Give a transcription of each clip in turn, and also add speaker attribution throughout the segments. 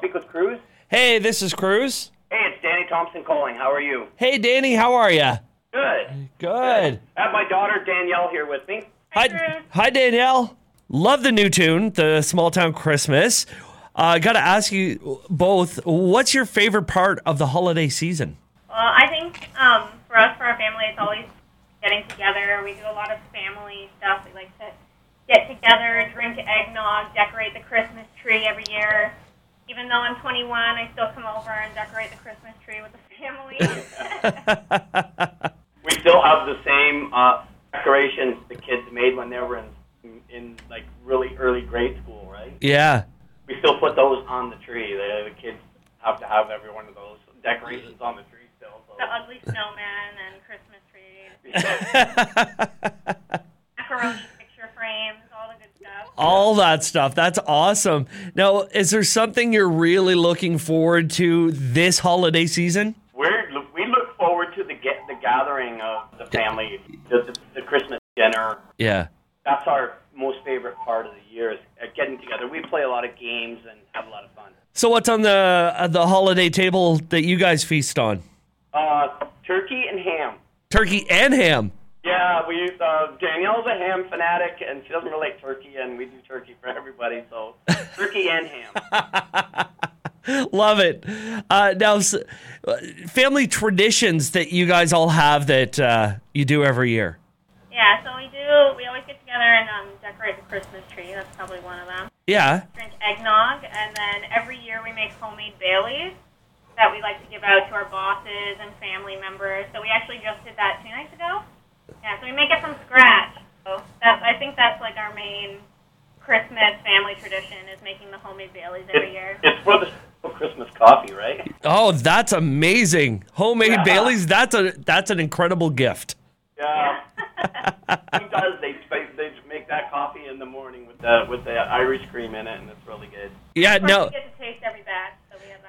Speaker 1: speak with Cruz?
Speaker 2: Hey, this is Cruz.
Speaker 1: Hey, it's Danny Thompson calling. How are you?
Speaker 2: Hey, Danny, how are you?
Speaker 1: Good.
Speaker 2: Good.
Speaker 1: I have my daughter Danielle here with me.
Speaker 2: Hi, Danielle. Love the new tune, the Small Town Christmas. Got to ask you both, what's your favorite part of the holiday season?
Speaker 3: Well, I think for us, for our family, it's always getting together. We do a lot of family stuff. We like to get together, drink eggnog, decorate the Christmas tree every year. Even though I'm 21, I still come over and decorate the Christmas tree with the family.
Speaker 1: We still have the same decorations the kids made when they were in like really early grade school, right?
Speaker 2: Yeah.
Speaker 1: We still put those on the tree. The kids have to have every one of those decorations on the tree still. So.
Speaker 3: The ugly snowman and Christmas trees. Macaroni picture frames, all the good stuff.
Speaker 2: All that stuff. That's awesome. Now, is there something you're really looking forward to this holiday season?
Speaker 1: We look forward to the gathering of the family, the Christmas dinner.
Speaker 2: Yeah.
Speaker 1: That's our most favorite part of the year is getting together. We play a lot of games and have a lot of fun.
Speaker 2: So what's on the holiday table that you guys feast on?
Speaker 1: Turkey and ham.
Speaker 2: Turkey and ham.
Speaker 1: Yeah, Danielle's a ham fanatic, and she doesn't really like turkey, and we do turkey for everybody, so turkey and ham.
Speaker 2: Love it. Now, family traditions that you guys all have that you do every year.
Speaker 3: Yeah, so we always get together and decorate the Christmas tree. That's probably one of them.
Speaker 2: Yeah.
Speaker 3: Drink eggnog, and then every year we make homemade Baileys that we like to give out to our bosses and family members. So we actually just did that 2 nights ago. Yeah, so we make it from scratch. So I think that's like our main Christmas family tradition is making the homemade Baileys every year.
Speaker 1: It's for the Christmas coffee, right?
Speaker 2: Oh, that's amazing. Homemade Baileys, that's an incredible gift.
Speaker 1: Yeah. He does. They make that coffee in the morning with the Irish cream in it, and it's really good.
Speaker 2: Yeah, no.
Speaker 3: We get to taste every batch, so we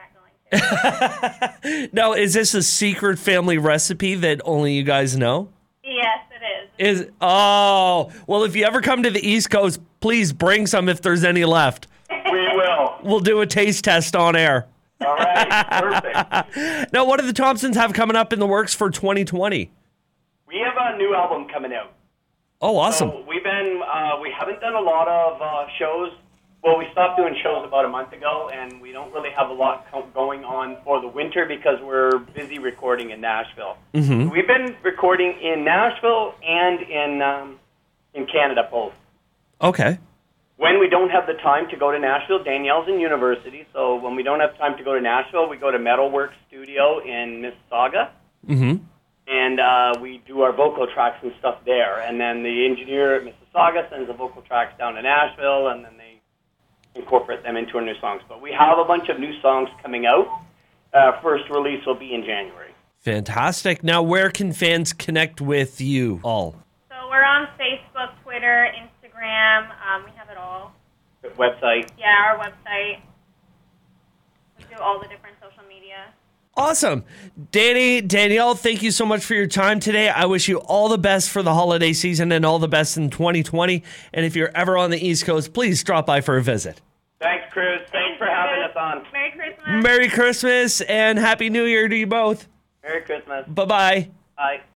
Speaker 3: have that going too.
Speaker 2: Now, is this a secret family recipe that only you guys know?
Speaker 3: Yes, it is.
Speaker 2: Well, if you ever come to the East Coast, please bring some if there's any left.
Speaker 1: We will.
Speaker 2: We'll do a taste test on air.
Speaker 1: All right, perfect.
Speaker 2: Now, what do the Thompsons have coming up in the works for 2020?
Speaker 1: We have a new album coming out.
Speaker 2: Oh, awesome.
Speaker 1: So we haven't done a lot of shows. Well, we stopped doing shows about a month ago, and we don't really have a lot going on for the winter because we're busy recording in Nashville.
Speaker 2: Mm-hmm.
Speaker 1: We've been recording in Nashville and in Canada both.
Speaker 2: Okay.
Speaker 1: When we don't have the time to go to Nashville, Danielle's in university, so when we don't have time to go to Nashville, we go to Metalworks Studio in Mississauga.
Speaker 2: Mm-hmm.
Speaker 1: And we do our vocal tracks and stuff there. And then the engineer at Mississauga sends the vocal tracks down to Nashville, and then they incorporate them into our new songs. But we have a bunch of new songs coming out. First release will be in January.
Speaker 2: Fantastic. Now, where can fans connect with you all?
Speaker 3: So we're on Facebook, Twitter, Instagram. We have it all.
Speaker 1: The website.
Speaker 3: Yeah, our website. We do all the different social media.
Speaker 2: Awesome. Danielle, thank you so much for your time today. I wish you all the best for the holiday season and all the best in 2020. And if you're ever on the East Coast, please drop by for a visit.
Speaker 1: Thanks, Cruz. Thanks for having us on.
Speaker 3: Merry Christmas.
Speaker 2: Merry Christmas and Happy New Year to you both.
Speaker 1: Merry Christmas.
Speaker 2: Bye-bye.
Speaker 1: Bye.